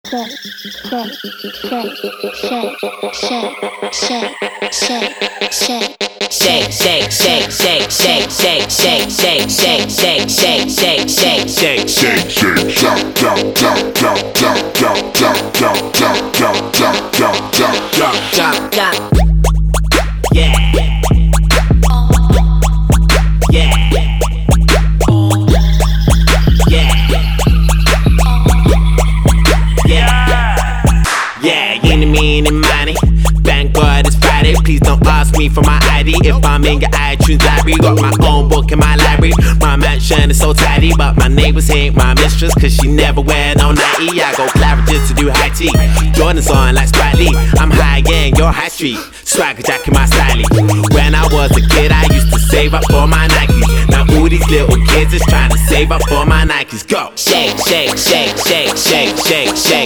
Please don't ask me for my ID. If I'm in your iTunes library, got my own book in my library. My mansion is so tidy, but my neighbors ain't my mistress, cause she never wear no nightie. I go Claridge's to do high tea. Jordan's on like Spike Lee. I'm high end, you're high street. Swagger jack in my styling. When I was a kid, I used to save up for my Nikes. Now all these little kids is trying to save up for my Nikes. Go! Shake, shake, shake, shake, shake, shake, shake.